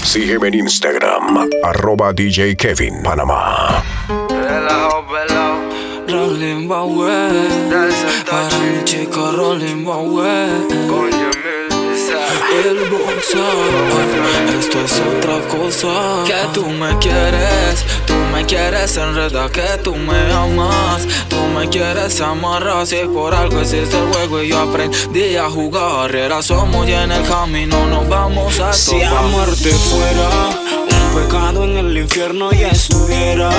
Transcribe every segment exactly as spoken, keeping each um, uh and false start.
Sígueme en Instagram, arroba D J Kevin Panamá. Pelao, pelao. Rolling Bowie, para mi chico Rolling Bowie. Con Yamil, El bolso, esto es otra cosa. Que tú me quieres, tú me quieres enredar, que tú me amas, tú me quieres amarrar. Si por algo existe el juego y yo aprendí a jugar. Era somos y en el camino nos vamos a topar. Si amarte fuera un pecado en el infierno ya estuviera.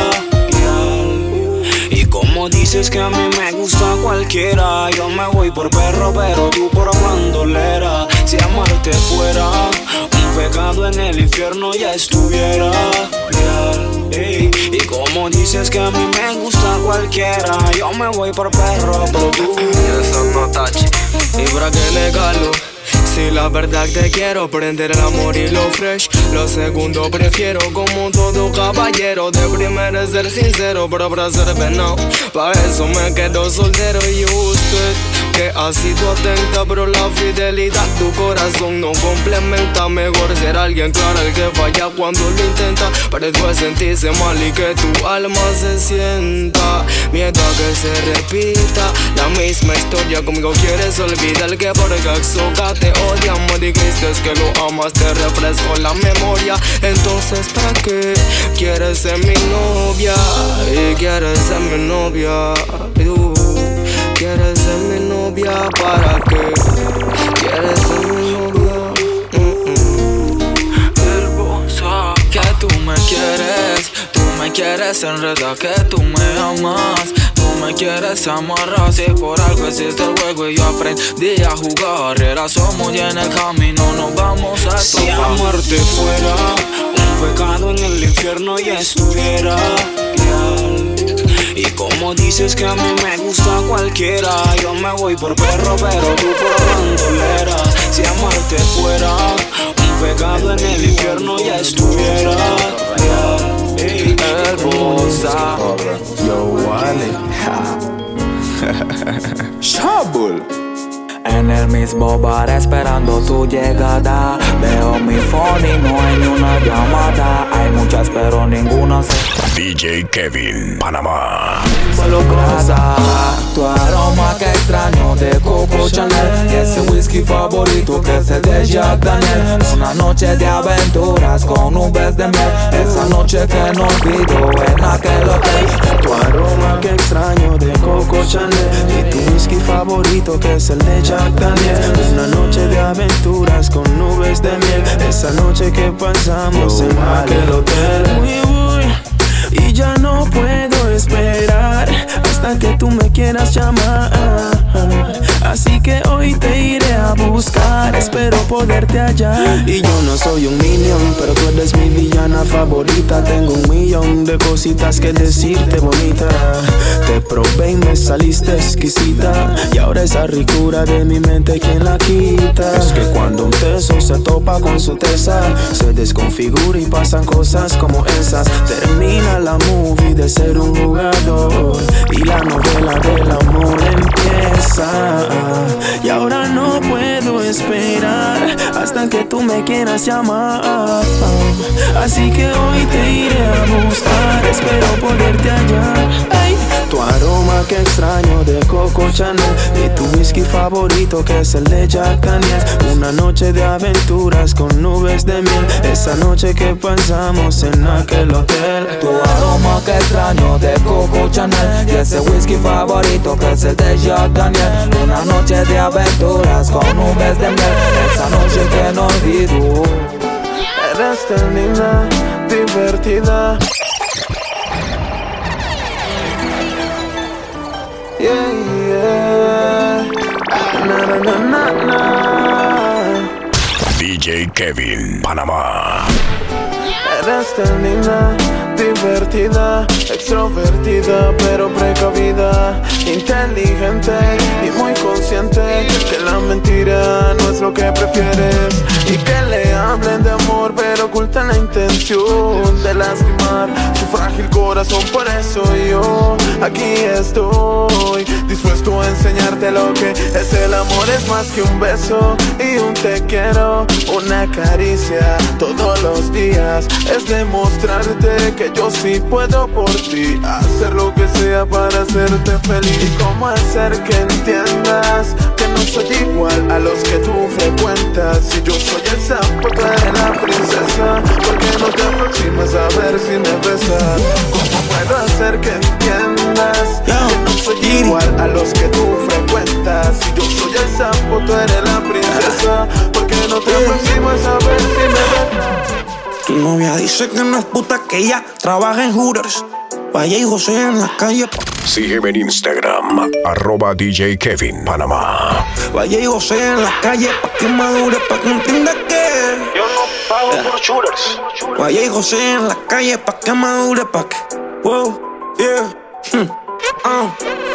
Y como dices que a mí me gusta cualquiera, yo me voy por perro, pero tú por bandolera. Si amarte fuera un pecado en el infierno ya estuviera real. Ey. Y como dices que a mí me gusta cualquiera, yo me voy por perro, pero tú. y eso no tachi. Y para que le galo, si la verdad te quiero, prender el amor y lo fresh. Lo segundo prefiero, como todo caballero. De primero es ser sincero, pero para ser venado, pa' eso me quedo soltero. Y usted, que ha sido atenta, pero la fidelidad tu corazón no complementa. Mejor ser alguien claro el que falla cuando lo intenta, para después sentirse mal y que tu alma se sienta. Miedo a que se repita la misma historia, conmigo quieres olvidar que por caxoca te odia. Me dijiste que lo amas, te refresco la memoria. Entonces ¿para qué quieres ser mi novia? Y quieres ser mi novia. Tú quieres ser mi novia. ¿Para qué quieres ser mi novia? Mm-mm. El bolso. Que tú me quieres, tú me quieres enredar, que tú me amas, tú me quieres amarrar. Si por algo existe el juego y yo aprendí a jugar. Era somos y en el camino nos vamos a topar. Si amarte fuera un pecado en el infierno ya estuviera real. Y como dices que a mí me gusta cualquiera, yo me voy por perro, pero tú por bandolera. Si amarte fuera un pecado en el infierno ya estuviera real. Ey. El bolsa. Yo, Wally. Shabul. En el mismo bar esperando tu llegada. Veo mi phone y no hay ni una llamada. Hay muchas pero ninguna se... D J Kevin Panamá. Solo cosa, tu aroma que extraño de Coco Chanel. Y ese whisky favorito que es el de Jack Daniel. Una noche de aventuras con nubes de miel. Esa noche que no olvido en aquel hotel. Tu aroma que extraño de Coco Chanel. Y tu whisky favorito que es el de Jack Daniel. Una noche de aventuras con nubes de miel. Esa noche que pasamos en aquel hotel. Uy, uy. Y ya no puedo esperar hasta que tú me quieras llamar. Así que hoy te iré a buscar, espero poderte hallar. Y yo no soy un minion, pero tú eres mi villana favorita. Tengo un millón de cositas que decirte bonita. Te probé y me saliste exquisita. Y ahora esa ricura de mi mente, ¿quién la quita? Es que cuando un teso se topa con su tesa, se desconfigura y pasan cosas como esas. Termina la movie de ser un jugador y la novela del amor empieza. Y ahora no puedo esperar hasta que tú me quieras llamar. Así que hoy te iré a buscar, espero poderte hallar. Ay, tu aroma que extraño de Coco Chanel. Y tu whisky favorito que es el de Jack Daniel. Una noche de aventuras con nubes de miel. Esa noche que pasamos en aquel hotel. Tu aroma que extraño de Coco Chanel. Y ese whisky favorito que es el de Jack Daniel. Una noche de aventuras con nubes de miel. Esa noche que no olvido. Eres tan linda, divertida. Yeah, yeah. Na, na, na, na, na. D J Kevin Panamá. Eres tan linda, divertida, extrovertida, pero precavida, inteligente y muy consciente que la mentira no es lo que prefieres. y que le hablen de amor, pero ocultan la intención de lastimar su frágil corazón. Por eso yo aquí estoy, dispuesto a enseñarte lo que es el amor. Es más que un beso y un te quiero, una caricia todos los días. Es demostrarte que yo sí puedo por ti, hacer lo que sea para hacerte feliz. Y cómo hacer que entiendas que no soy igual a los que tú frecuentas. Si yo soy el sapo, tú eres la princesa, ¿por qué no te aproximas a ver si me besas? ¿Cómo puedo hacer que entiendas que no soy igual a los que tú frecuentas? Si yo soy el sapo, tú eres la princesa, ¿por qué no te aproximas a ver si me besas? Tu novia dice que no es puta, que ella trabaja en Hooters. Vaya y José en la calle. Sígueme en Instagram, arroba D J Kevin Panamá. Vaya y José en la calle, pa' que madure, pa' que entienda que yo no pago yeah. por shooters. Vaya y José en la calle, pa' que madure, pa' que wow, yeah. hmm. uh,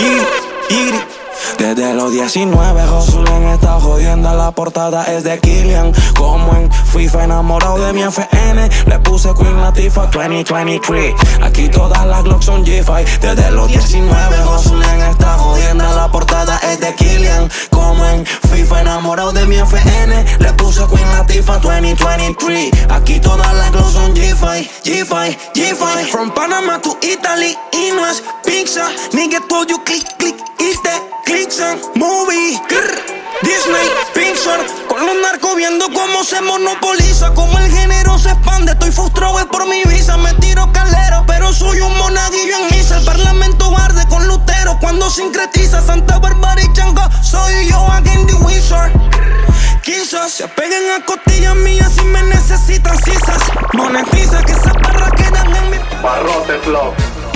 y, y, Desde los diecinueve, Josulen está jodiendo. La portada es de Killian. Como en FIFA, enamorado de mi F N. Le puse Queen Latifah veinte veintitrés. Aquí todas las Glocks son G cinco. Desde los diecinueve, Josulen está jodiendo. La portada es de Killian. Como en FIFA, enamorado de mi F N. Le puse Queen Latifah veinte veintitrés. Aquí todas las Glocks son G cinco, G cinco, G cinco. From Panama to Italy, y no es pizza. Nigga told you click, click, it's the clicks and movie. Grr. Disney, Pixar. Con los narcos viendo cómo se monopoliza, cómo el género se expande. Estoy frustrado es por mi visa. Me tiro calero, pero soy un monaguillo en misa. El parlamento arde con Lutero cuando sincretiza Santa Bárbara y Chango. Soy yo again the wizard. Quizás se peguen a costillas mías si me necesitan cisas. Monetiza que esas barras quedan en mi Barrote Flow.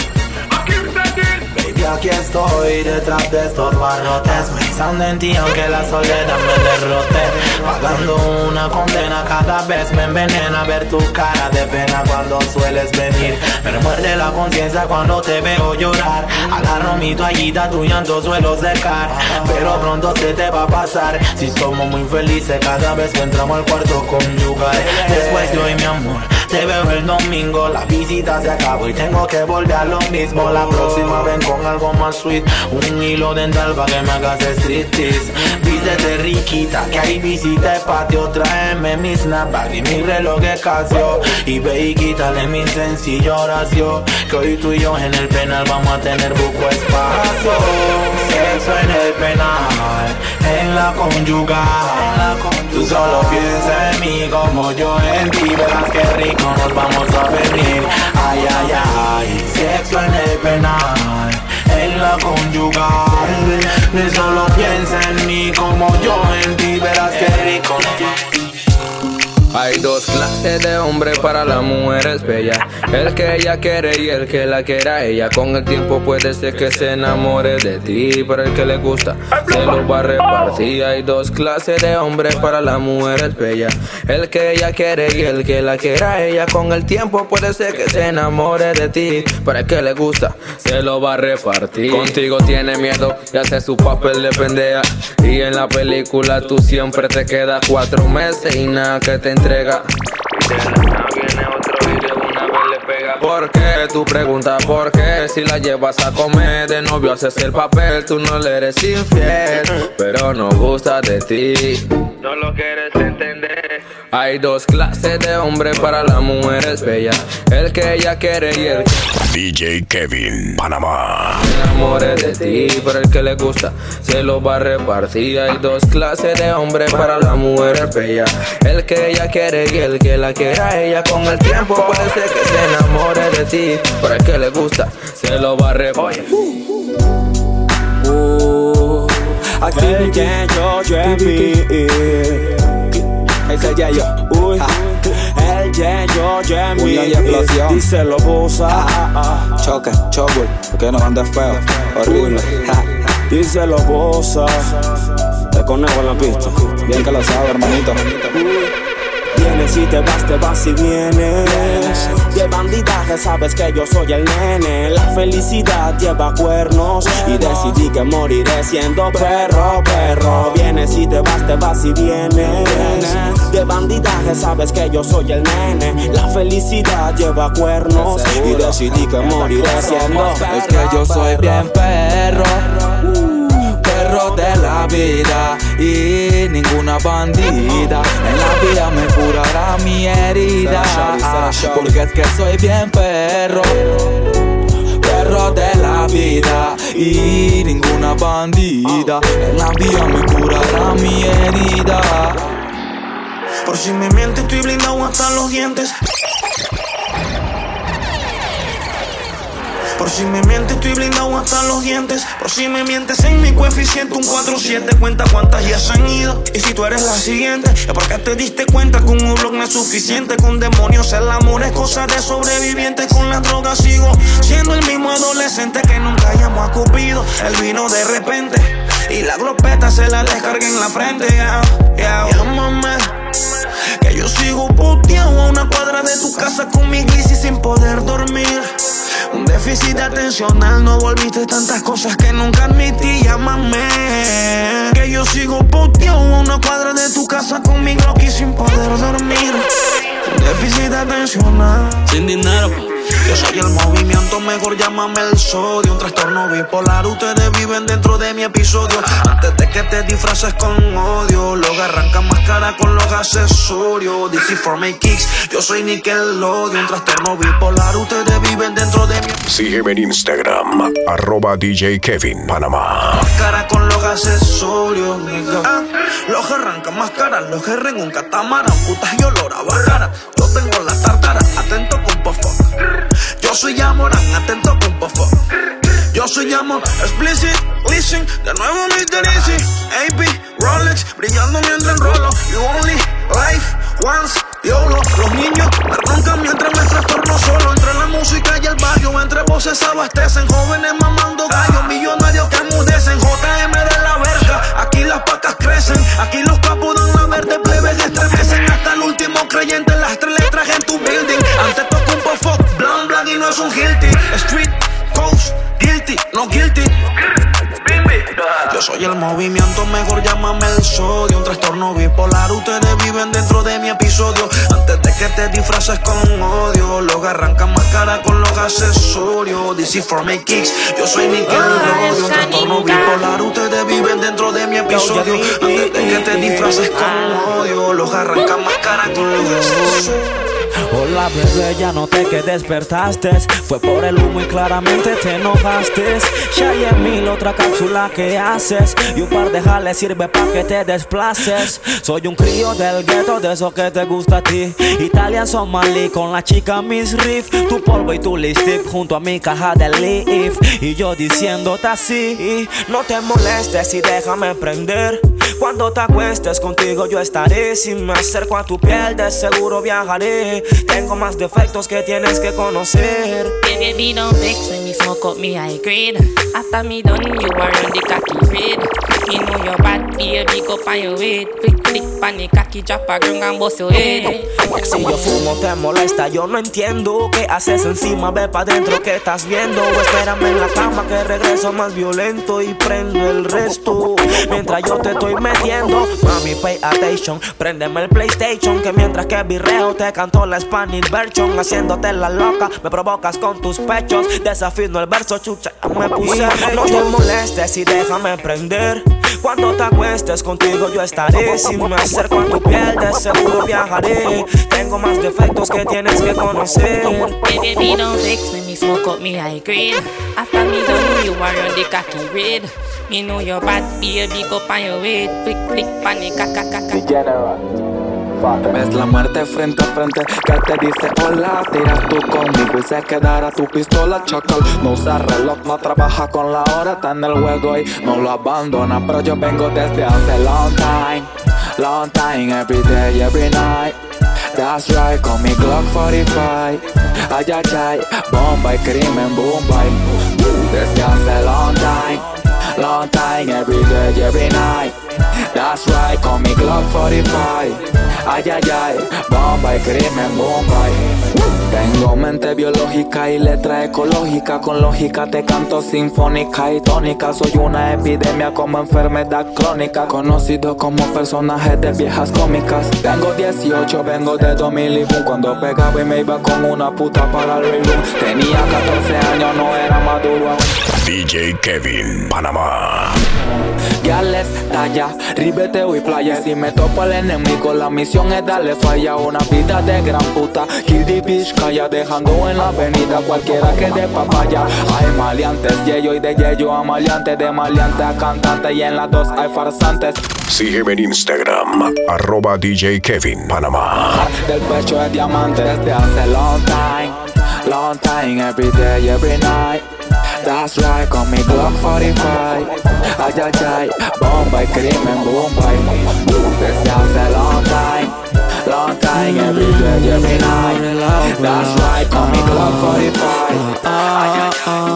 Baby, aquí estoy detrás de estos barrotes, pensando en ti aunque la soledad me derrote. Pagando una condena cada vez me envenena ver tu cara de pena cuando sueles venir. Me remuerde la conciencia cuando te veo llorar. Agarro mi toallita, tu llanto suelo secar, pero pronto se te va a pasar. Si somos muy felices cada vez que entramos al cuarto conyugal. Después de hoy mi amor, te veo el domingo. La visita se acabó y tengo que volver a lo mismo. La próxima ven con algo más sweet. Un hilo dental pa' que me hagas striptease. Vístete riquita, que hay visita de patio. Tráeme mi snapback y mi reloj de Casio. Y ve y quítale mi sencilla oración, que hoy tú y yo en el penal vamos a tener buco espacio. Sexo en el penal, en la conyugal. Tú solo piensa en mí como yo en ti. Verás que rico nos vamos a venir. Ay, ay, ay. Sexo en el penal, en la conyugal. Tú solo piensa en mí como yo en ti. Verás que rico nos vamos a venir. Hay dos clases de hombre para las mujeres bellas: el que ella quiere y el que la quiera a ella. Con el tiempo puede ser que se enamore de ti, pero el que le gusta se lo va a repartir. Hay dos clases de hombres para las mujeres bellas: el que ella quiere y el que la quiera a ella. Con el tiempo puede ser que se enamore de ti, pero el que le gusta se lo va a repartir. Contigo tiene miedo y hace su papel de pendeja, y en la película tú siempre te quedas cuatro meses y nada que te entrega. Y de la nada viene otro video, una vez le pega. ¿Por qué? Tú preguntas por qué. Si la llevas a comer de novio haces el papel. Tú no le eres infiel, pero no gusta de ti. No lo quieres entender. Hay dos clases de hombres para las mujeres bellas: el que ella quiere y el D J Kevin Panamá. Se enamore de ti, pero el que le gusta se lo va a repartir. Hay dos clases de hombres para las mujeres bellas: el que ella quiere y el que la quiera a ella. Con el tiempo puede ser que se enamore de ti, pero el que le gusta se lo va a repartir. Uh, aquí el Yeyo Jemmy. Ese Yeyo, uy, el Yeyo Jemmy. Díselo, bosa. Choque, choque, porque no andes feo, horrible. Díselo, bosa. El conejo en la pista, bien que lo sabe, hermanito. Vienes y te vas, te vas y vienes. De bandidaje sabes que yo soy el nene. La felicidad lleva cuernos y decidí que moriré siendo perro, perro. Vienes y te vas, te vas y vienes. De bandidaje sabes que yo soy el nene. La felicidad lleva cuernos y decidí que moriré siendo perro. Es que yo soy bien perro, perro de la vida y ninguna bandida en la vida me curará mi herida. Porque es que soy bien perro, perro de la vida y ninguna bandida en la vida me curará mi herida. Por si me mientes estoy blindado hasta los dientes. Por si me mientes estoy blindado hasta los dientes. Por si me mientes en mi coeficiente un cuatro siete. Cuenta cuántas ya se han ido. Y si tú eres la siguiente, es porque te diste cuenta que un blog no es suficiente. Con demonios el amor es cosa de sobrevivientes. Con las drogas sigo siendo el mismo adolescente que nunca llamó a Cupido. Él vino de repente y la glopeta se la descargué en la frente. Yeah, yeah. Llámame que yo sigo puteado a una cuadra de tu casa con mi gliss y sin poder dormir. Un déficit atencional, no volviste tantas cosas que nunca admití. Llámame que yo sigo puteado a una cuadra de tu casa con mi Glock y sin poder dormir. Un déficit atencional, sin dinero. Yo soy el movimiento, mejor llámame el sodio. Un trastorno bipolar, ustedes viven dentro de mi episodio. Antes de que te disfraces con odio, luego arrancan más cara con los accesorios. D C for my kicks, yo soy Nickelodeon. Un trastorno bipolar, ustedes viven dentro de mi episodio. Sígueme en Instagram, arroba D J Kevin Panamá. Más cara con los accesorios, nigga. Ah, los arrancan más cara, los herren un catamarán. Putas y olor a bajara. Yo tengo la tartara, atento con pofo. Yo soy Yamorán, atento con pofo. Yo soy Yamor, explicit, listen. De nuevo mister Easy, A P, Rolex, brillando mientras enrolo. You only life once, YOLO. Los niños me roncan mientras me trastorno solo. Entre la música y el barrio, entre voces abastecen. Jóvenes mamando gallos, millonarios que enmudecen. J M de la verga, aquí las pacas crecen. Aquí los capos dan la verde, plebes estremecen. Hasta el último creyente, las tres letras en tu building. Antes toco un pofo, blan blan y no es un guilty. Street, coast, guilty, no guilty. Yo soy el movimiento, mejor llámame el sodio. Un trastorno bipolar, ustedes viven dentro de mi episodio. Antes de que te disfraces con odio, luego arrancan más cara con los accesorios. D C for my kicks, yo soy Nickelodeon. Un trastorno bipolar, ustedes viven dentro de mi episodio. Antes de que te disfraces con odio, los arrancan más cara con los accesorios. Hola bebé, ya noté que despertaste. Fue por el humo y claramente te enojaste. Ya hay en mil otra cápsula que haces y un par de jales sirve pa' que te desplaces. Soy un crío del gueto, de eso que te gusta a ti. Italian Somali con la chica Miss Riff. Tu polvo y tu lipstick junto a mi caja de leaf. Y yo diciéndote así, no te molestes y déjame prender. Cuando te acuestes contigo yo estaré. Si me acerco a tu piel de seguro viajaré. Tengo más defectos que tienes que conocer. Baby, don't vex when me smoke up me high grade. After me done, you are on the cocky red. You know your bad, baby, go on your weight. Flick, flick, pan the cocky, drop a ground and bust your head. Si yo fumo te molesta, yo no entiendo. ¿Qué haces encima? Ve pa' dentro, ¿qué estás viendo? Espérame en la cama que regreso más violento y prendo el resto. Mientras yo te estoy metiendo, mami, pay attention. Préndeme el PlayStation, que mientras que virreo te canto la Spanish version. Haciéndote la loca, me provocas con tus pechos. Desafino el verso, chucha, me puse. No te molestes y déjame prender. Cuando te acuestes contigo yo estaré. Si me acerco a tu piel de seguro viajaré. Tengo más defectos que tienes que conocer. Baby, don't vex when me smoke up me high grade. After me done, you are on the cocky red. Me know your bad, baby, go on your weight. Flick, flick, panic, caca, caca. Ves la muerte frente a frente que te dice hola. Tiras tú conmigo y se quedará tu pistola. Chacal, no usa reloj, no trabaja con la hora. Está en el juego y no lo abandona. Pero yo vengo desde hace long time. Long time, every day, every night. That's right, con mi Glock cuarenta y cinco. Ay, ay, ay, bomba y crimen, boom, bye. Desde hace long time. Long time, every day, every night. That's right, con mi Glock cuarenta y cinco. Ay, ay, ay, bomba y crimen, bomba y... Tengo mente biológica y letra ecológica. Con lógica te canto sinfónica y tónica. Soy una epidemia como enfermedad crónica, conocido como personajes de viejas cómicas. Tengo dieciocho, vengo de dos mil y boom. Cuando pegaba y me iba con una puta para el room. Tenía catorce años, no era maduro aún. D J Kevin, Panamá. Gales, talla, ribeteo y playa. Si me topo el enemigo, la misión es darle falla. Una vida de gran puta, kill the bitch, calla. Dejando en la avenida cualquiera que dé papaya. Hay maleantes, yeyo y de yeyo a maleante. De maleante a cantante y en las dos hay farsantes. Sígueme en Instagram, arroba D J Kevin, Panamá. Del pecho es diamante desde hace long time. Long time, every day, every night. That's right, con mi Glock forty-five. Ay, ay, ay, bomba y crimen, bomba y... Desde hace long time, long time, every day, every night. That's right, con mi Glock forty-five. Ay, ay,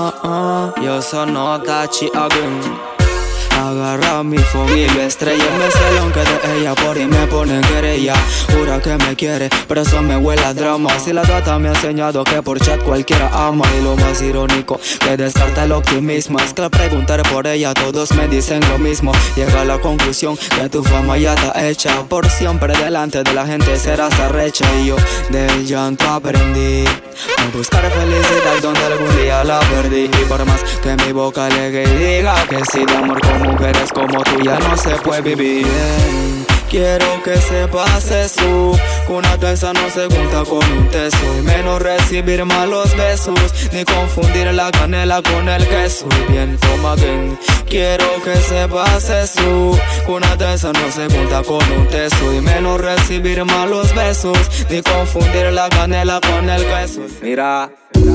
ay. Yo sono Tachi Agun. Agarra mi familia, estrella me celón que de ella por y me pone en querella. Jura que me quiere, pero eso me huele a drama. Si la gata me ha enseñado que por chat cualquiera ama. Y lo más irónico, que descarta el optimismo es que al preguntar por ella todos me dicen lo mismo. Llega a la conclusión que tu fama ya está hecha. Por siempre delante de la gente serás arrecha. Y yo del llanto aprendí a buscar felicidad donde algún día la perdí. Y por más que mi boca alegue y diga que sí, de amor con mujeres como tú ya no se puede vivir bien. Quiero que sepas eso, que una taza no se junta con un teso. Y menos recibir malos besos, ni confundir la canela con el queso. Bien, toma bien. Quiero que sepas eso, que una taza no se junta con un teso. Y menos recibir malos besos, ni confundir la canela con el queso. Mira,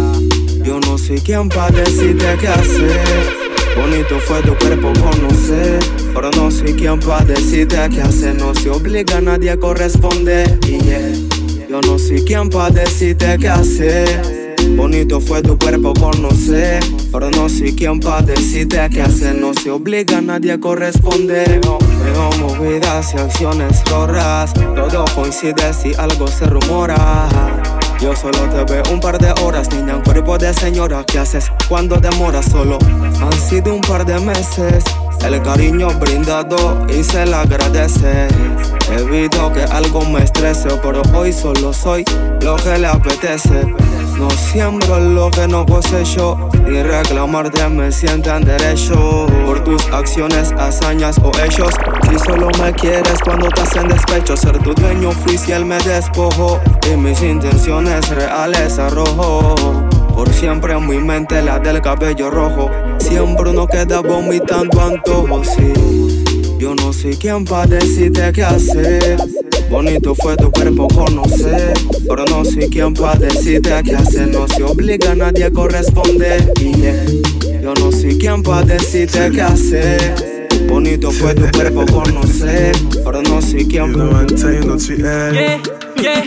yo no soy quien para decirte qué hacer. Bonito fue tu cuerpo conocer, pero no soy quien pa' decirte qué hacer. No se obliga a nadie a corresponder. Y yeah, yo no soy quien pa' decirte qué hacer. Bonito fue tu cuerpo conocer, pero no soy quien pa' decirte qué hacer. No se obliga a nadie a corresponder. Tengo movidas y acciones raras, todo coincide si algo se rumora. Yo solo te veo un par de horas, niña, en cuerpo de señora. ¿Qué haces cuando demoras? Solo han sido un par de meses. El cariño brindado y se le agradece. Evito que algo me estrese, pero hoy solo soy lo que le apetece. No siembro lo que no cosecho, ni reclamarte me sientan derecho por tus acciones, hazañas o hechos. Si solo me quieres cuando te hacen despecho, ser tu dueño fui si él me despojó y mis intenciones reales arrojo. Por siempre en mi mente la del cabello rojo, siempre uno queda vomitando antojos. Sí, yo no soy quien pa' decirte qué hacer. Bonito fue tu cuerpo conocer, pero no soy quien pa' decirte qué hacer. No se obliga a nadie a corresponder. Y yeah, yo no soy quien pa' decirte qué hacer. Bonito fue tu cuerpo conocer, pero no soy quien pa' Yeah, yeah.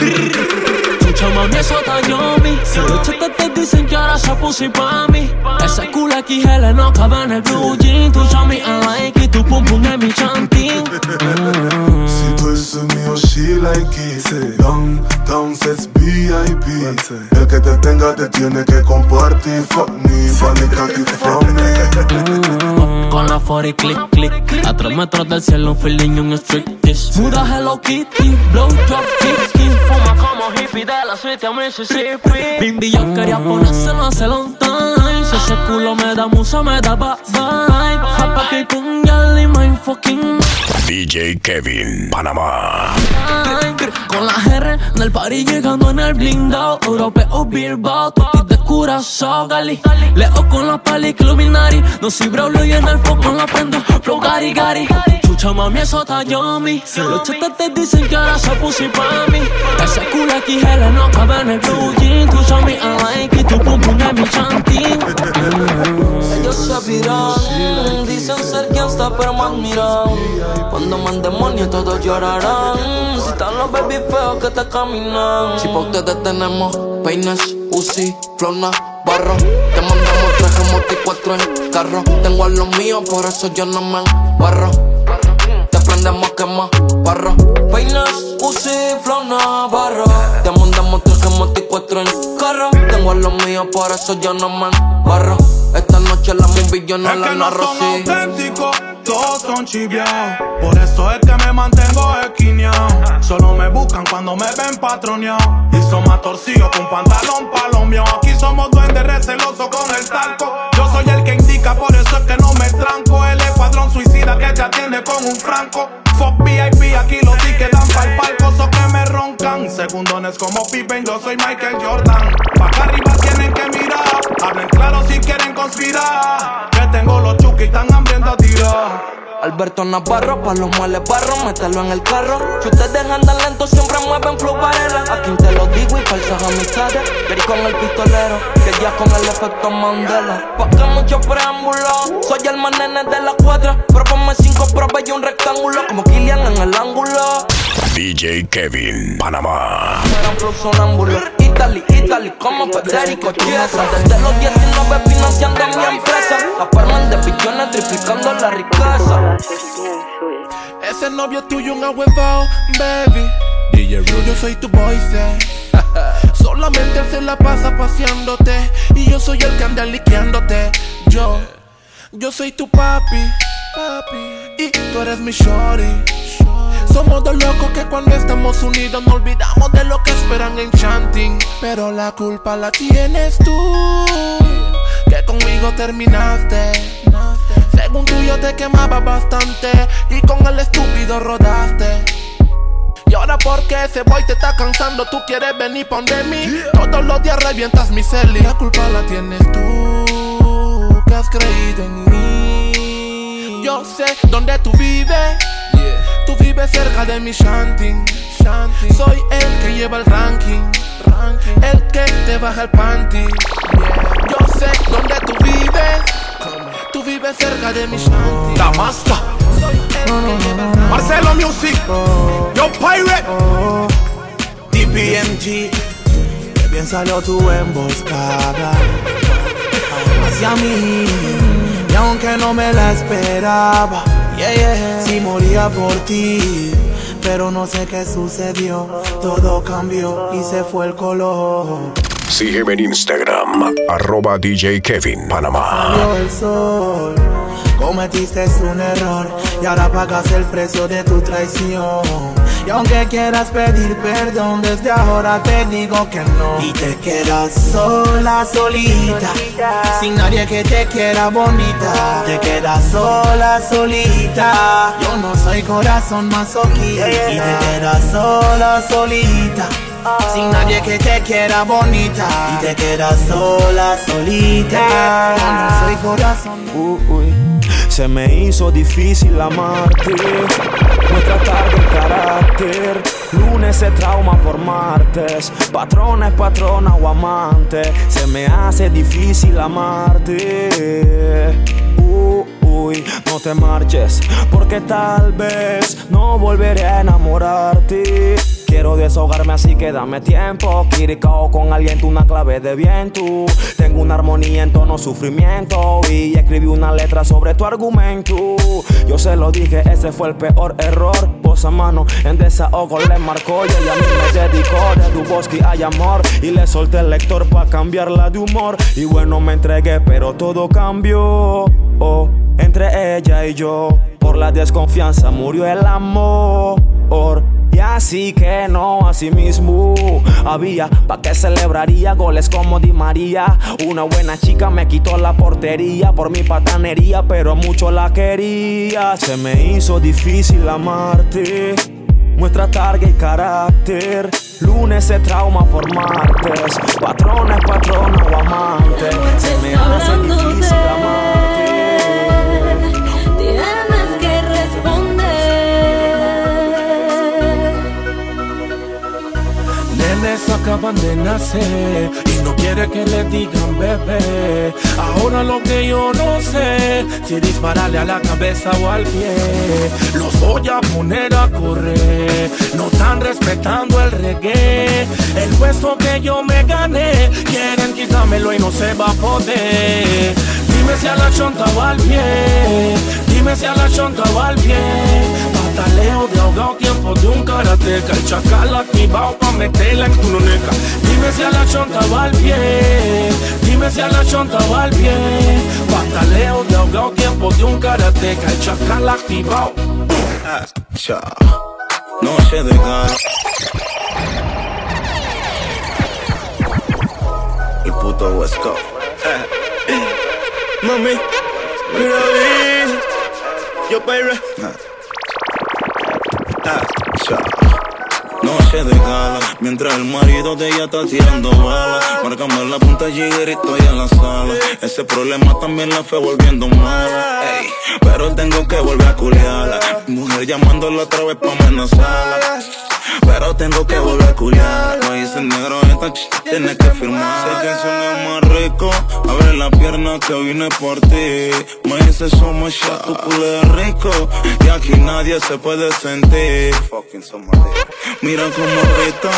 Chucha, mami, eso está yummy. Los chetes te dicen que ahora se pussy pa' mí. Ese culo X L no cabe en el blue jean. Tu chami I like it, tu pum pum es mi chantín. Si tú eres mío, she like it. Down, down, sets V I P. El que te tenga te tiene que compartir. Fuck me, panicati from me. Con la forty click, click. A tres metros del cielo, un feeling y un striptease. Muda Hello Kitty, blow drop, kick, fuma como hippie de la suite a Mississippi. Bimbi, yo quería ponérselo hace long time. Si ese culo me da musa, me da bye bye. Japa que con girl y my fucking D J Kevin, Panamá. Con la R en el party llegando en el blindado. Europeo Bilbao, totis de Curazao, Gali. Leo con la pali Illuminati. No soy Braulio y en el foco la prendo. Flow Gary Gary. Chucha, mami, eso está yummy. Los chetes te dicen que ahora se pussy pa' mí. Ese culo X L no cabe en el blue jean. Tu chami I like it, tu pum pum es mi chantín. Ellos se viran, dicen ser gangsta pero me admiran. Cuando man demonio todos llorarán. Si están los baby feos que te caminan. Si pa' ustedes tenemos peines, Uzi, Flona, barro. Te mandamos traje multi cuatro en carro. Tengo a los míos, por eso yo no me barro. Te prendemos quema, barro. Peines, por eso yo no me embarro. Esta noche la movie yo no es la que narro, no son sí. auténticos, todos son chiviados. Por eso es que me mantengo esquineado. Solo me buscan cuando me ven patroneado. Y son más torcidos con pantalón palomeado. Aquí somos duendes recelosos con el talco. Yo soy el que indica, por eso es que no me tranco. El escuadrón suicida que te atiende con un franco. Fuck V I P, aquí los tickets dan pa'l palco. So que me roncan, segundones como Pippen. Yo soy Michael Jordan. Pa' acá arriba tienen que mirar. Hablen claro si quieren conspirar. Que tengo los chuki tan hambrientos a tirar. Alberto Navarro, pa' los mueles barro, mételo en el carro. Si ustedes andan lentos, siempre mueven flow varela. A quien te lo digo y falsas amistades. Veri con el pistolero, que ya con el efecto Mandela. Pa' que mucho preámbulo, soy el más nene de la cuadra. Pero ponme cinco pruebas y un rectángulo, como Kylian en el ángulo. D J Kevin, Panamá. Eran flow sonámbulo. Italy, Italy, como Federico Chiesa. Desde los diecinueve financiando mi empresa. Aparman de billones triplicando la riqueza. Ese novio tuyo un ahuevao, baby. D J Rude, yo soy tu boyse. Solamente él se la pasa paseándote y yo soy el que anda liqueándote. Yo, yo soy tu papi, papi, y tú eres mi shorty. Somos dos locos que cuando estamos unidos no olvidamos de lo que esperan en Chanting. Pero la culpa la tienes tú, que conmigo terminaste. Según tú yo te quemaba bastante y con el estúpido rodaste. Y ahora porque ese boy te está cansando, tú quieres venir pon de mí. Todos los días revientas mi celi. La culpa la tienes tú, que has creído en mí. Yo sé dónde tú vives. Tú vives cerca de mi Shanting. Soy el que lleva el ranking, el que te baja el panty. Yo sé dónde tú vives. Tú vives cerca de mi Shanting. Damasco, Marcelo Music, Yo Pirate, D P M G. Qué bien salió tu emboscada hacia mí, y aunque no me la esperaba, yeah, yeah, sí moría por ti. Pero no sé qué sucedió, todo cambió y se fue el color. Sígueme en Instagram, arroba D J Kevin, Panamá. Salió el sol, cometiste un error y ahora pagas el precio de tu traición. Y aunque quieras pedir perdón, desde ahora te digo que no. Y te quedas sola, solita, sin nadie que te quiera bonita. Te quedas sola, solita, yo no soy corazón masoquista. Y te quedas sola, solita, sin nadie que te quiera bonita. Y te quedas sola, solita, yo no soy corazón. Uh, uy. Se me hizo difícil amarte, muestra tarde el carácter. Lunes se trauma por martes, patrona es patrona o amante. Se me hace difícil amarte. Uh, uy, no te marches, porque tal vez no volveré a enamorarte. Quiero desahogarme así que dame tiempo. Kirikao con aliento, una clave de viento. Tengo una armonía en tono sufrimiento y escribí una letra sobre tu argumento. Yo se lo dije, ese fue el peor error. Voz a mano en desahogo le marcó y ella a mí me dedicó. De Duboski hay amor y le solté el lector pa' cambiarla de humor. Y bueno me entregué pero todo cambió, oh, entre ella y yo. Por la desconfianza murió el amor. Y así que no, así mismo había pa' que celebraría goles como Di María. Una buena chica me quitó la portería por mi patanería, pero mucho la quería. Se me hizo difícil amarte, muestra targa y carácter. Lunes se trauma por martes, patrona es patrona o amante. Se me hace difícil amarte. Nenes acaban de nacer y no quiere que le digan bebé. Ahora lo que yo no sé, si dispararle a la cabeza o al pie. Los voy a poner a correr, no están respetando el reggae. El puesto que yo me gané, quieren quitármelo y no se va a poder. Dime si a la chonta va al pie, dime si a la chonta va al pie. Pataleo de ahogado, tiempo de un karateca. El chacal activado pa' meterla en tu noneca. Dime si a la chonta va al pie, dime si a la chonta va al pie. Pataleo de ahogado, tiempo de un karateca, el chacal activado. Ah, cha. Noche de gala. El puto West Coast. Eh. Mami, mira bien. Yo baby. Ah, ah, cha. Noche de gala, mientras el marido de ella está tirando balas. Márcame la punta G y estoy en la sala. Ese problema también la fue volviendo mala. Ey, pero tengo que volver a culiarla. Mi mujer llamándola otra vez pa' amenazarla. Pero tengo que volver a culiar. No hice negro, esta ch... tienes que firmar. Sé que suena más rico. Abre la pierna que vine por ti. Me dice somos ya, tu culo es rico. Y aquí nadie se puede sentir. Fucking somos mira como grita,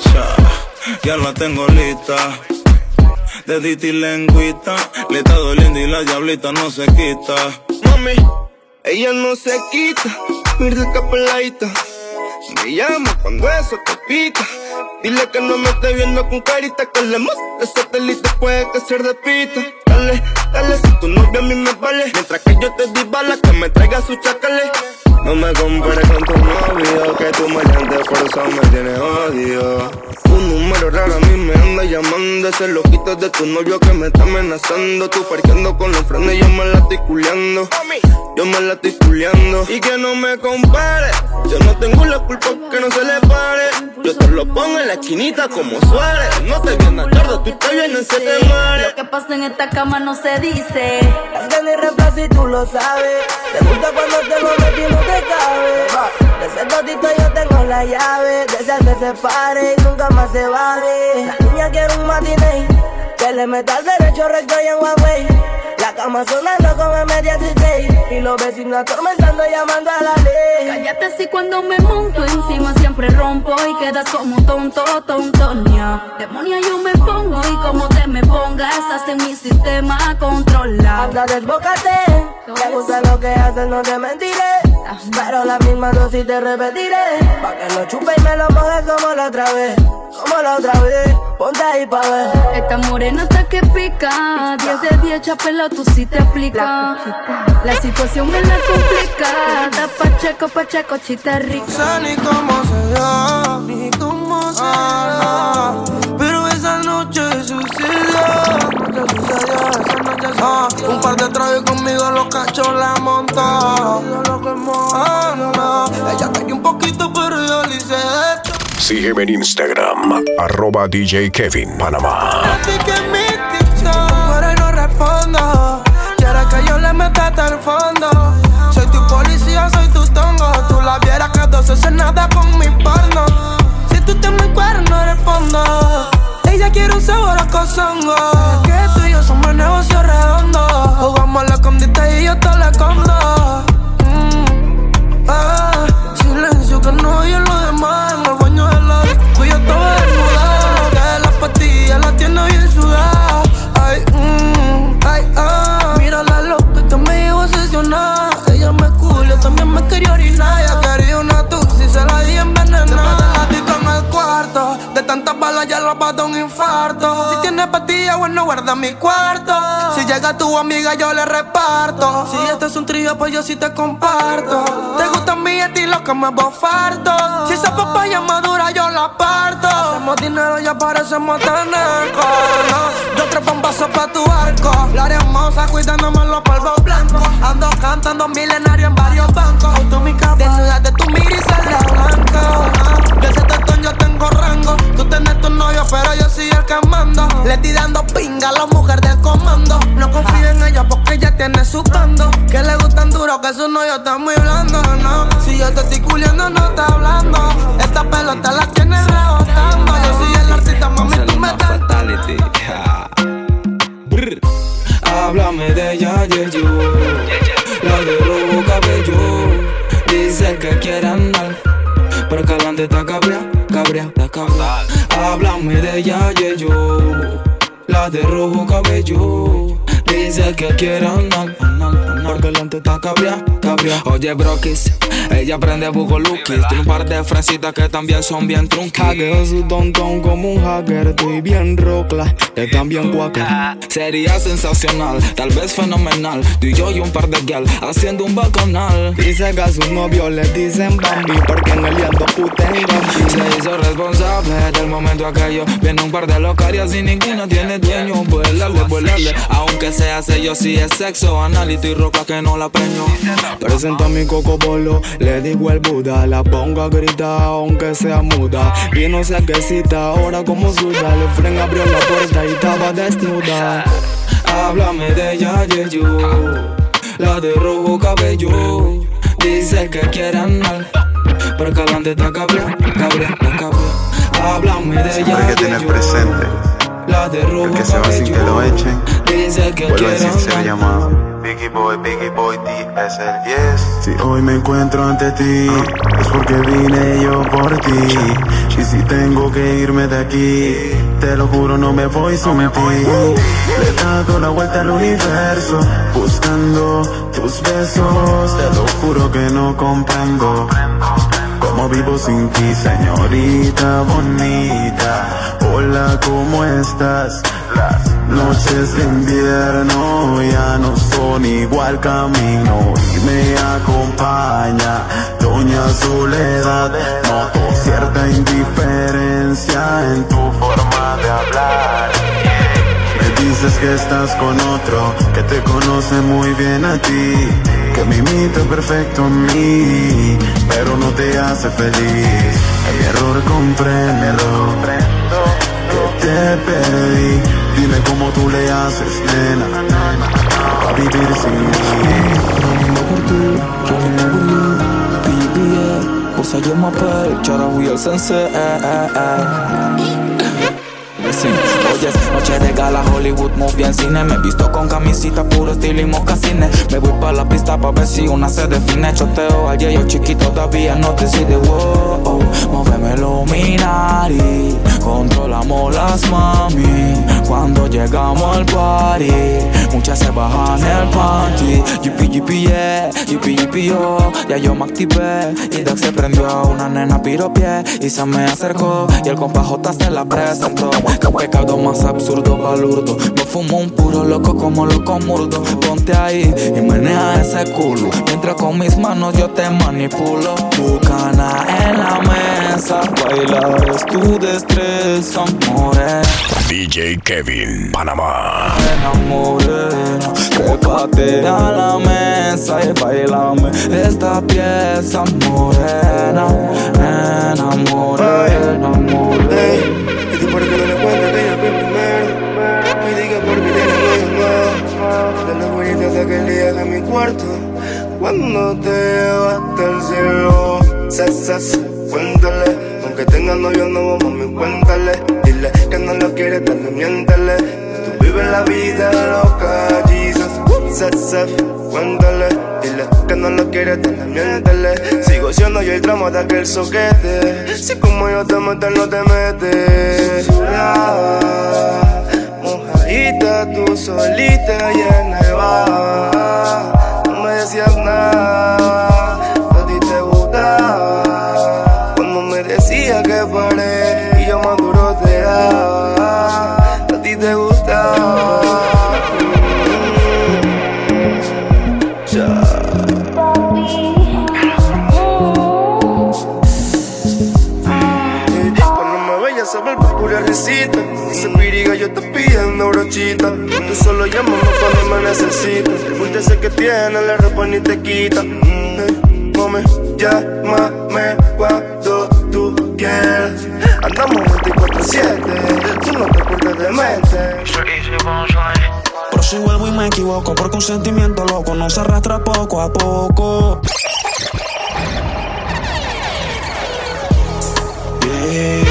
cha, ya la tengo lista. Dedito y lengüita, le está doliendo y la diablita no se quita. Mami, ella no se quita, mira que peladita. Me llama cuando eso te pica. Dile que no me esté viendo con carita, que le más de satélite puede que ser de pita. Dale, dale, si tu novia a mí me vale. Mientras que yo te di bala, que me traiga su chacale. No me compares con tu novio, que tu maleante por eso me tiene odio. Un número raro a mí me anda llamando. Ese loquito de tu novio que me está amenazando. Tú parqueando con los frenos y yo me la estoy culeando. Yo me la estoy culeando. Y que no me compare, yo no tengo la culpa que no se le pare. Yo te lo pongo en la esquinita como Suárez. No te vienes tarde, tú estás bien en siete mares. Lo que pasa en esta cama no se dice. Es que ni reemplazo y tú lo sabes. Te gusta cuando te lo metí y no te cabe. De ese totito yo tengo la llave. De ese que se pare y nunca más se baje. La niña quiere un matiné que le meta al derecho recto y en one way. La cama sonando como en media dieciséis. Y los vecinos atormentando llamando a la ley. Cállate si cuando me monto encima siempre rompo y quedas como tonto, tontonia. Demonia yo me pongo y como te me pongas estás en mi sistema controlado. Anda desbócate, te gusta lo que haces, no te mentiré. Pero la misma dosis te repetiré. Pa' que lo chupe y me lo mojes como la otra vez. Como la otra vez, ponte ahí pa' ver. Esta morena está que pica. diez de diez chapela, tú sí te aplicas. La situación me la complica. Da pacheco, pacheco, chita rica. Sé ni cómo se dio, ni cómo se dio. Pero esa noche sucedió. Noche sucedió, esa noche sucedió. Ah, un par de tragos conmigo los cachos la montó. Ah, no, ella cayó un poquito pero yo le hice esto. Sígueme en Instagram, arroba D J Kevin Panamá. Así que mi TikTok, pero no respondo. Quiere que yo le meta hasta el fondo. Soy tu policía, soy tu tongo. Tú la vieras que dos hace nada con mi porno. Si tú te me cuerno, no respondo. Ella quiere un sabor a cozongo. Que tú y yo somos negocio redondo. Jugamos a la escondite y yo te la escondo. Mm, ah, silencio que no oye lo demás. En el baño de la disco yo estaba desnudado. Que las pastillas las tiene bien sudadas. Ay, mm, ay, ah. Mira la loca que me llevo obsesionada. Ella me culia, también me quería orinar. Ella quería una tuxi, se la di envenenada. Después de la disco en el cuarto, de tantas balas ya lo va a dar un infarto. Si tienes pastillas, bueno, guarda mi cuarto. Si llega tu amiga, yo le reparto. Si este es un trío, pues yo sí te comparto. Te gustan mis estilos que me bofarto. Si esa papaya madura, yo la parto. Hacemos dinero, ya parecemos tener no. Yo trepo un vaso pa' tu arco. La hermosa cuidándome los polvos blancos. Ando cantando milenario en varios bancos. Auto mi capa, desnuda de tu miris la blanco. Yo ese tetón, yo tengo rango. Tú tenés tu novio, pero yo soy el que mando. Le estoy dando pinga a la mujer del comando. No confío en ella porque ella tiene su bando. Que le gustan duro, que su novio está muy blando, no. Si yo te estoy culiando, no está hablando. Esta pelota la tiene rebotando. Yo soy el artista, mami, tú me das. Háblame de ella, yeah, yo. La de rojo cabello. Dice que quiere andar, pero que adelante está cabrea, cabrea, está cabrea. Háblame de ella, yeah, yo. La de rojo cabello. Dice que quiere andar, porque adelante está cabrea, cabrea. Oye, broquis, Ella prende bucolukis. Tiene un par de fresitas que también son bien trunky. Hackeo su tontón como un hacker. Estoy bien rocla, que también guaca. Sería sensacional, tal vez fenomenal. Tú y yo y un par de gal haciendo un bacanal. Dice que a sus novios le dicen Bambi, porque en el liando puta en Bambi. Se hizo responsable del momento aquello. Viene un par de locarias y ninguna tiene dueño. Vuelale, vuelale, aunque sea sello, si es sexo anal y roca que no la preño. Presento a mi coco bolo, le digo el Buda. La pongo a gritar aunque sea muda. Vino saquecita, ahora como suda. Le fren abrió la puerta y estaba desnuda. Háblame de ella, yeah, yo. La de rojo cabello. Dice que quiere anal, pero que adelante está cabrea, cabrea, cabrea. Háblame de ella, siempre hay que tener yo. Presente La de rojo el que se va sin que lo echen. Dice que vuelvo a decir, se anal. llama Biggie Boy, Biggie Boy, D S L diez. Si hoy me encuentro ante ti, es porque vine yo por ti. Y si tengo que irme de aquí, te lo juro no me voy sin ti. Le he dado la vuelta al universo, buscando tus besos. Te lo juro que no comprendo cómo vivo sin ti, señorita bonita. Hola, ¿cómo estás? Las noches de invierno ya no son igual camino y me acompaña Doña Soledad. Noto cierta indiferencia en tu forma de hablar. Me dices que estás con otro, que te conoce muy bien a ti, que me imita perfecto a mí, pero no te hace feliz. El error compréndelo, que te perdí. Dime cómo tú le haces, nena, a vivir sin mí. Por ti, running over you, B B A. Bossa yo my pay, chara we el sensei. Sí. Oye, es noche de gala, Hollywood, movie en cine. Me he visto con camisita, puro estilo y mocasines. Me voy pa' la pista pa' ver si una se define. Choteo ayer, yo chiquito todavía no decide. Wow, oh, móvemelo, Minari. Controlamos las mami. Cuando llegamos al party, muchas se bajan el panty. Yippee, yippee, yeah, yippee, yippee, yo. Ya yo me activé y Dax se prendió. Una nena piropié y se me acercó. Y el compa J se la presentó. Qué pecado más absurdo, balurdo. Me fumo un puro loco como loco murdo. Ponte ahí y menea ese culo, mientras con mis manos yo te manipulo. Bucana en la mesa, bailar es tu destreza, morena. D J Kevin, Panamá. Morena, trépate a la mesa y bailame esta pieza, morena, nena, morena, morena. Y tú por qué no le cuentas que yo fui primero. Y diga por qué tienes miedo. De las huellitas de aquel día de mi cuarto, cuando te llevaste al cielo. Cesas, cuéntale. Aunque tengas novio nuevo, mami, cuéntale. Dile que no lo quieres, dale, miéntale. Tú vives la vida loca, Jesus. Cesas, cuéntale. Dile que no lo quieres, dale, miéntele. Sigo siendo yo el tramo de aquel soquete. Si como yo te meto, no te metes. Susurraba, mojadita, tú solita y en nevada. No me decías nada, a ti te gustaba. Cuando me decías que paré y yo más duro te daba, a ti te gustaba. Recita, ese piriga yo te pidiendo brochita. Tú solo llámame cuando me necesitas. Usted sé que tiene, le responde y te quita. Hey, mami, llámame cuando tú quieras. Andamos veinticuatro siete, tú no te portes de mente. Pero si vuelvo y me equivoco, porque un sentimiento loco no se arrastra poco a poco. Yeah.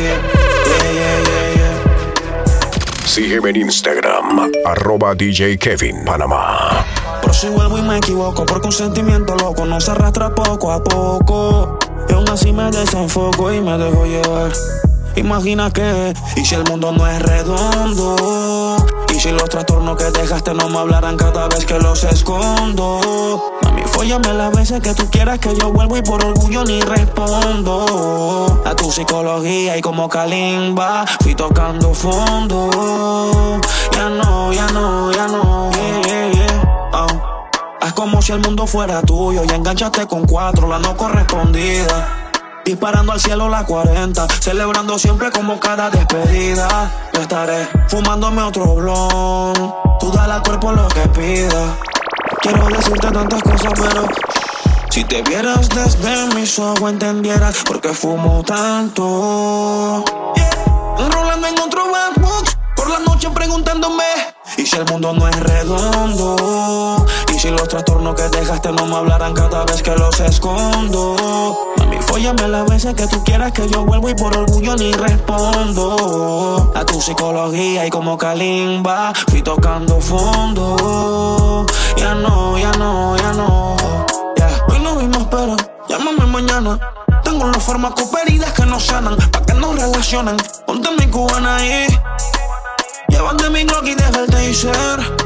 Sígueme en Instagram, arroba D J Kevin, Panamá. Pero si vuelvo y me equivoco, porque un sentimiento loco no se arrastra poco a poco. Y aún así me desenfoco y me dejo llevar. Imagina que, y si el mundo no es redondo, Y si los trastornos que dejaste no me hablarán cada vez que los escondo. Mami, fóllame las veces que tú quieras que yo vuelvo y por orgullo ni respondo. A tu psicología y como Kalimba fui tocando fondo. Ya no, ya no, ya no, yeah, yeah, yeah. Oh. Haz como si el mundo fuera tuyo y enganchaste con cuatro, la no correspondida. Disparando al cielo la cuarenta, celebrando siempre como cada despedida. Yo estaré fumándome otro blon, tú dale al cuerpo lo que pida. Quiero decirte tantas cosas, pero si te vieras desde mis ojos entendieras por qué fumo tanto. Yeah. Enrolando en otro backbox, por la noche preguntándome y si el mundo no es redondo. Y si los trastornos que dejaste no me hablarán cada vez que los escondo. Mami, fóllame las veces que tú quieras que yo vuelvo y por orgullo ni respondo. A tu psicología y como Kalimba fui tocando fondo. Ya no, ya no, ya no, yeah. Hoy nos vimos pero llámame mañana. Tengo los fármacos heridas que no sanan, pa' que nos relacionen. Ponte mi cubana ahí, llévate mi Glock y deja el taser.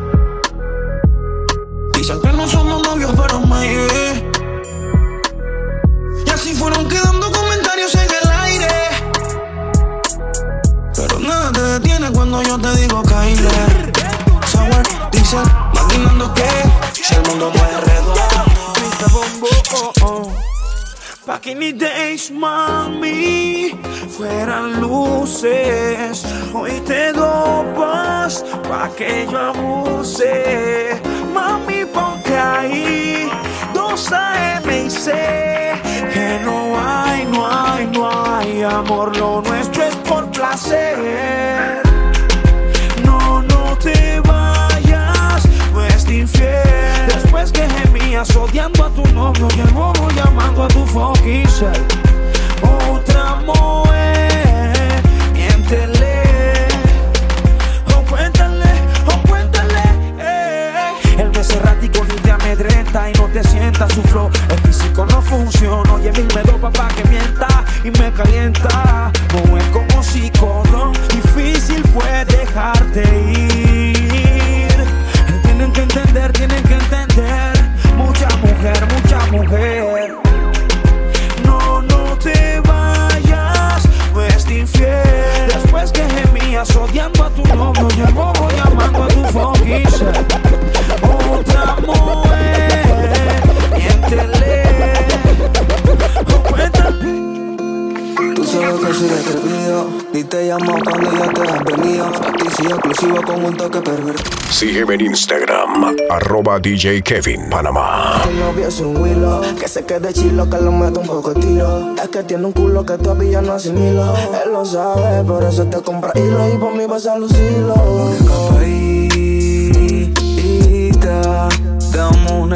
Dicen que no somos novios, pero maybe. Y así fueron quedando comentarios en el aire. Pero nada te detiene cuando yo te digo caile. Sour, diesel, maquinando que si el mundo no es redondo. Back in the days, mami, fueran luces. Hoy te dopas pa' que yo abuse. Mami, ponte ahí, dos A M y sé que no hay, no hay, no hay amor. Lo nuestro es por placer. No, no te vayas, no es infiel. Después que gemías odiando a tu novio y el bobo llamando a tu fucking self. Otra mujer, miéntele, o cuéntale, o cuéntale, eh. Él no es errático ni te amedrenta y no te sienta su flow. El físico no funciona, oye, mil me dopa pa' que mienta y me calienta. No es como psicodón, difícil fue dejarte ir. Tienen que entender, tienen que entender. Mucha mujer, mucha mujer. No, no te vayas, no es infiel. Después que gemías odiando a tu novio y el bobo llamando a tu fucking self. Otra mujer, miéntele, o cuéntale. Tú sabes que soy atrevido, ni te llamo cuando ya te has venido. A ti sí exclusivo con un toque pervertido. Sígueme en Instagram, arroba D J Kevin Panamá. Tu novio es un huilo, que se quede chilo, que lo meto un poco de tiro. Es que tiene un culo que todavía no asimilo. Él lo sabe, por eso te compra hilo y por mí vas a lucirlo. Una escapadita, dame una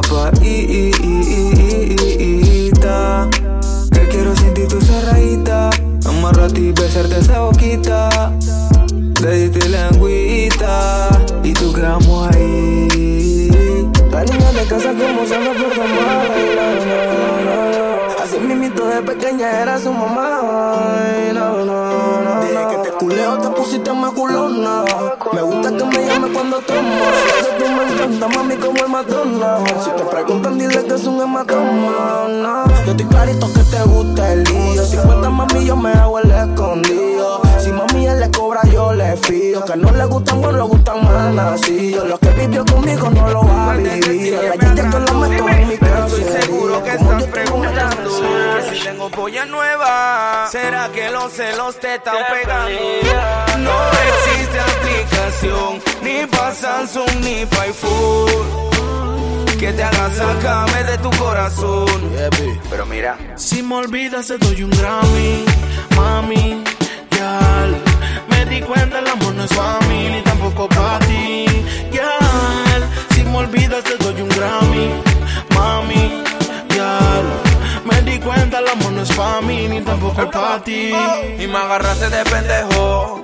escapadita. Que quiero sentir tu cerradita, amarrarte y besarte esa boquita. Le diste lengüita y tú quedamos ahí. La niña de casa como se me porta mal. No, no, no. Así mismito de pequeña era su mamá. No, no, no. Desde que te culeo te pusiste más culona. Me gusta que me llames cuando tomo. Que tú me encanta, mami, como el Madonna. Si te preguntan, dile que es un hematoma. No. Yo estoy clarito que te gusta el lío. Si cuentas, mami, yo me hago el escondido. Si mami él le cobra, yo le fío. Que no le gustan, bueno, le gustan más nacidos. Lo que vivió conmigo no lo va a vivir. La gente que lo meto en mi casa. Estoy seguro que estás preguntando que si tengo polla nueva, ¿será que los celos te están pegando? No existe aplicación ni pa' Samsung ni pa' iPhone que te haga sacarme de tu corazón. Pero mira, si me olvidas te doy un Grammy, mami. Yal, me di cuenta el amor no es pa' mí ni tampoco pa' ti. Yal, si me olvidas te doy un Grammy, mami. Yal, me di cuenta el amor no es pa' mí ni tampoco pa' ti. Y me agarraste de pendejo, por ti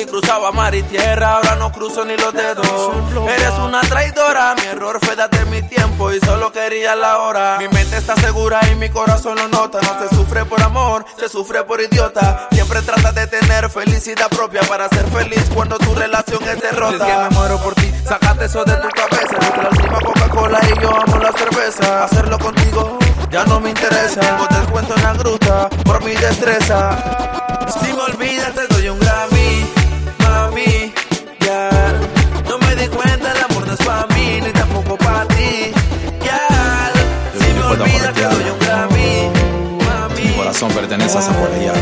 cruzaba mar y tierra, ahora no cruzo ni los dedos. Eres una traidora, mi error fue darte mi tiempo y solo quería la hora. Mi mente está segura y mi corazón lo nota. No se sufre por amor, se sufre por idiota. Siempre trata de tener felicidad propia para ser feliz cuando tu relación es derrota. Es que me muero por ti, sácate eso de tu cabeza. Yo la última Coca-Cola y yo amo la cerveza. Hacerlo contigo ya no me interesa. Tengo descuento en la gruta por mi destreza. Si me olvidas te doy un Grammy, mami, ya yeah. No me di cuenta, el amor no es pa' mí, ni tampoco pa' ti, ya yeah. Si me olvidas te doy un Grammy, mami. Mi corazón pertenece a esa polellada.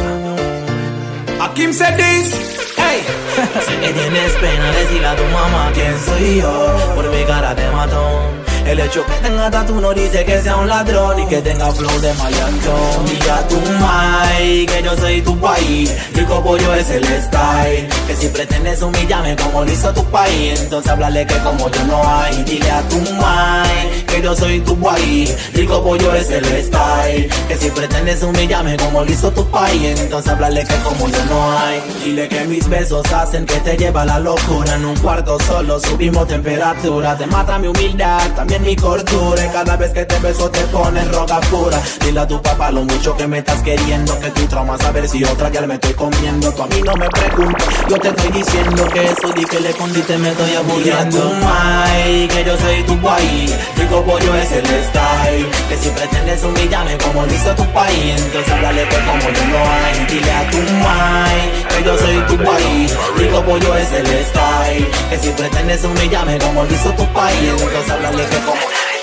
A Kim Sedis, hey. Sé que tienes pena decirle a tu mamá quién soy yo, por mi cara de matón. El hecho que tenga tatu no dice que sea un ladrón y que tenga flow de maleantón. Dile a tu mai que yo soy tu país, rico pollo es el style. Que si pretendes humillarme como lo hizo tu país, entonces háblale que como yo no hay. Dile a tu mai que yo soy tu país, rico pollo es el style. Que si pretendes humillarme como lo hizo tu país, entonces háblale que como yo no hay. Dile que mis besos hacen que te lleva a la locura. En un cuarto solo subimos temperatura. Te mata mi humildad, también mi cordura. Cada vez que te beso te pones roca pura. Dile a tu papá lo mucho que me estás queriendo, que tu trauma saber si otra ya me estoy comiendo. Tú a mí no me preguntes, yo te estoy diciendo que eso di que le escondiste me estoy aburriendo. Dile a tu mai que yo soy tu país, rico pollo es el style. Que si pretendes humillarme como lo hizo tu país, entonces háblale que como yo no hay. Dile a tu mai que yo soy tu país, rico pollo es el style. Que si pretendes humillarme como lo hizo tu país, entonces háblale que como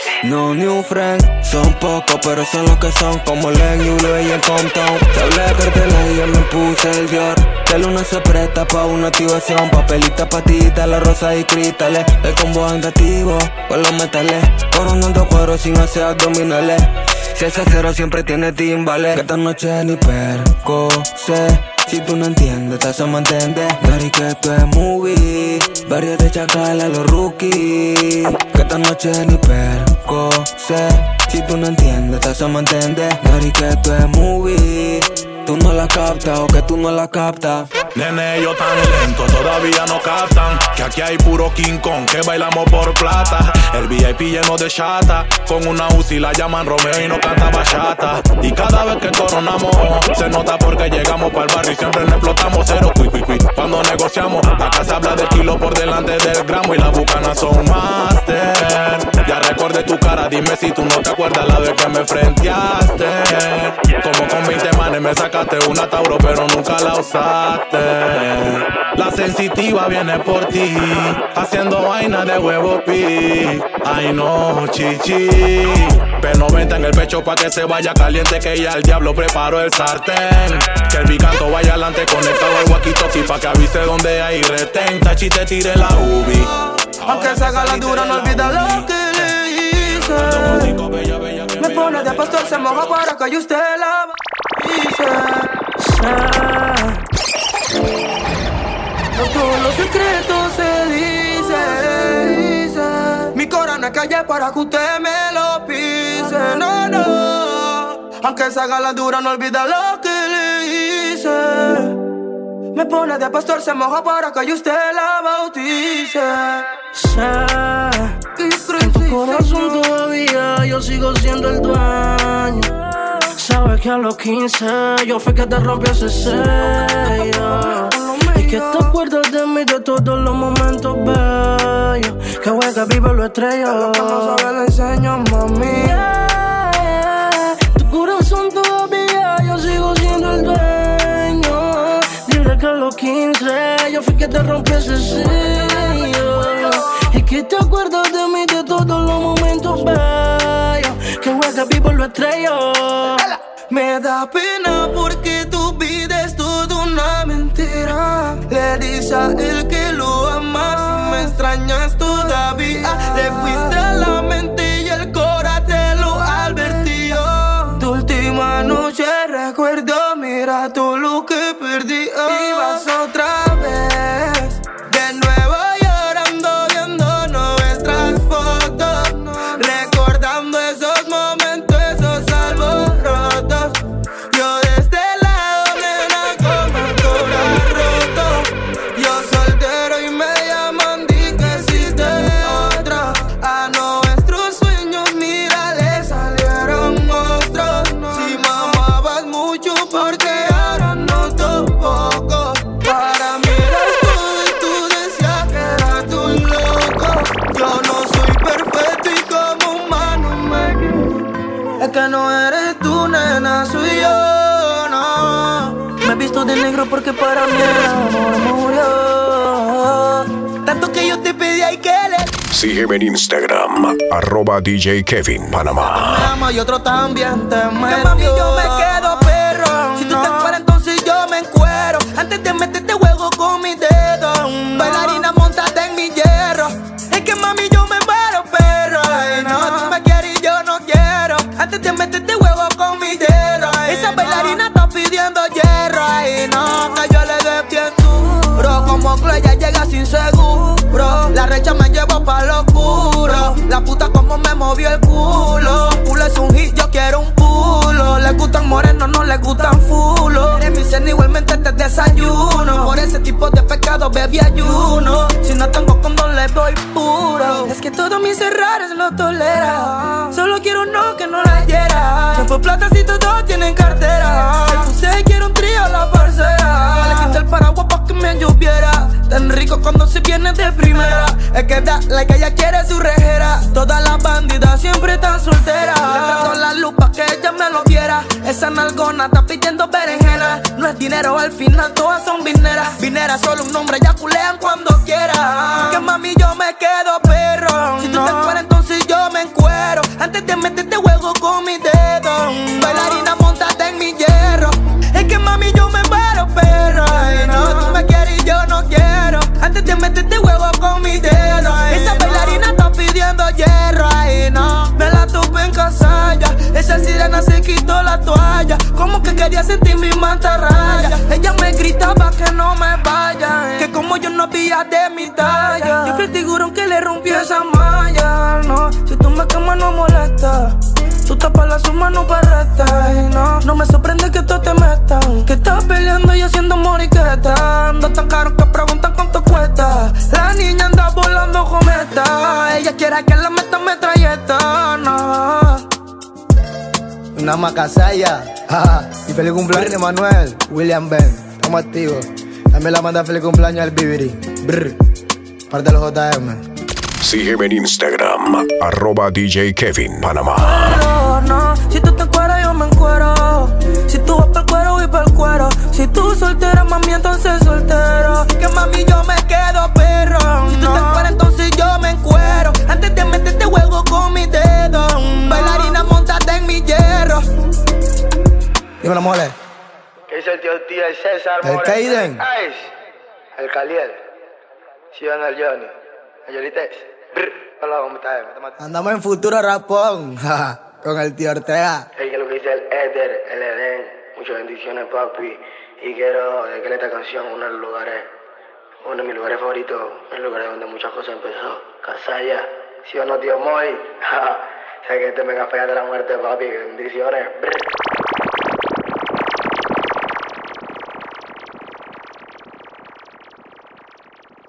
no new friend, son pocos pero son los que son. Como Len, Yulo y el Compton. Te hablé de cartela y yo me puse el Dior. Que el uno se presta pa' una activación. Papelita, patita, la rosa y cristales. El combo andativo con los metales. Coronando cuadros sin hacer abdominales. Si ese cero siempre tiene timbales. Que esta noche ni perco sé. Si tú no entiendes, te hacemos entender. Dari que esto es movie. Varios de chacala los rookies. Que esta noche ni perco sé. Si tú no entiendes, te hacemos entender. Dari que esto es movie. Tú no la captas o que tú no la captas. Nene, yo tan lento, todavía no captan que aquí hay puro King Kong, que bailamos por plata. El V I P lleno de chata, con una Uzi la llaman Romeo y no canta bachata. Y cada vez que coronamos, se nota porque llegamos pa'l barrio y siempre le explotamos. Cero cui cui cui, cuando negociamos, acá se habla de kilo por delante del gramo y las bucanas son master. Ya recordé tu cara, dime si tú no te acuerdas la vez que me frenteaste. Como con veinte manes me sacaste una Tauro pero nunca la usaste. La sensitiva viene por ti, haciendo vaina de huevo pi. Ay no, chichi. P noventa en el pecho pa' que se vaya caliente, que ya el diablo preparó el sartén. Que el bicanto vaya adelante conectado al walkie-talkie pa' que avise donde hay retén. Tachi te tire la ubi. Aunque se haga la dura no olvida lo que le hice. Me pone de pastor, se moja para que yo usted la hice. No todos los secretos se dicen. Mi corazón no es calle para que usted me lo pise. No, no. Aunque se haga la dura no olvida lo que le hice. Me pone de pastor, se moja para que yo usted la bautice. Sé que en tu corazón todavía yo sigo siendo el dueño. Sabes que a los quince yo fui que te rompí ese sello. Y que te acuerdas de mí de todos los momentos bellos. Que juega vive lo estrella. Lo que no sabes le enseño, mami. Yeah, tu corazón todavía yo sigo siendo el dueño. Dile que a los quince yo fui que te rompí ese sello. Y que te acuerdas de mí de todos los momentos bellos. Que juega vivo lo estrello. Me da pena porque tu vida es toda una mentira. Le dices a él que lo amas y me extrañas todavía. Le fuiste a la mente y el corazón te lo advirtió. Tu última noche recuerdo, mira todo lo que perdí. Y vas otra vez, de nuevo llorando, viendo nuestras fotos, recordando esos momentos, esos alborotos. Yo de este lado, nena, con el corazón roto. Yo visto de negro porque para mí el amor murió. Tanto que yo te pedí ay que le. Sígueme en Instagram, arroba D J Kevin Panamá. Me ama y otro también te metió. Que mami yo me quedo perro. Si tú te encueras entonces yo me encuero. Antes de meterte juego con mi dedo. Bailarina montate en mi hierro. Es que mami yo me muero perro. Ay, no, tú me quieres y yo no quiero. Antes de meterte juego con mi dedo. Esa bailarina está pidiendo hierro. Ay, no, que yo le dé bien duro. Como Chloe ella llega sin seguro. La recha me llevó pa' lo oscuro. La puta como me movió el culo. Pulo es un hit, yo quiero un pulo. Le gustan morenos, no le gustan fulo. Eres mi cena, igualmente te desayuno. Por ese tipo de pecado bebí ayuno. Si no tengo condón le doy puro. Es que todos mis errores lo tolera. Solo quiero uno que no la hiera. Se fue plata si todos tienen cartera. Se quiere un trío la parcera. Le quité el paraguas pa' que me lloviera. Tan rico cuando se viene de primera. Es que da la que ella quiere su rejera. Todas las bandidas siempre están solteras. Le prendo la luz pa' que ella me lo viera. Esa nalgona está pidiendo berenjena. No es dinero al final, todas son vineras. Vineras solo un nombre, ya culean cuando quiera. Que mami yo me quedo perro. Si tú no te encueras entonces yo me encuero. Antes de meterte juego con mi dedo. Bailarina montate en mi hierro. Es que mami yo me muero perro. Ay, no, tú me quieres y yo no quiero. Antes de meterte juego con mi dedo. Esa bailarina está pidiendo hierro. Ay, no, me la tuve en casa ya. Esa sirena se quitó la toalla. Como que quería sentir mi mantarraya. Ella me gritaba que no me vaya. Que como yo no había de mi talla. Yo fui el tiburón que le rompió esa malla. No, si tú me quemas no molesta. Tú tapas la suma no parresta. No, no me sorprende que tú te metas. Que estás peleando y haciendo moriqueta. Ando tan caro que preguntan cuánto cuesta. La niña anda volando cometa. Ella quiere que la meta metralleta. No. Una macasaya. Y feliz cumpleaños Manuel William Ben. Estamos activos. También la manda feliz cumpleaños al Bibiri. Brr. Parte de los J M. Sígueme en Instagram, arroba D J Kevin Panamá. No, no, si tú te encueras yo me encuero. Si tú vas pa'l cuero voy pa'l cuero. Si tú soltera mami entonces soltero. Que mami yo me quedo perro. Si tú te encueras entonces yo me encuero. Antes de meterte juego con mi dedo. Bailarina montate en mi hierro. Dímelo mole. ¿Qué dice el tío tío el César? El Kaiden. El Caliel. Si van al Johnny. El Yolites. Hola, ¿cómo estás? Andamos en futuro rapón. Con el tío Ortega. El que lo que dice el Éder, el Edén. Muchas bendiciones, papi. Y quiero dedicarle esta canción a uno de los lugares, uno de mis lugares favoritos, el lugar donde muchas cosas empezó. Casaya. ¿Sí o no, tío Moy? O sea que este mega fea de la muerte, papi. Bendiciones.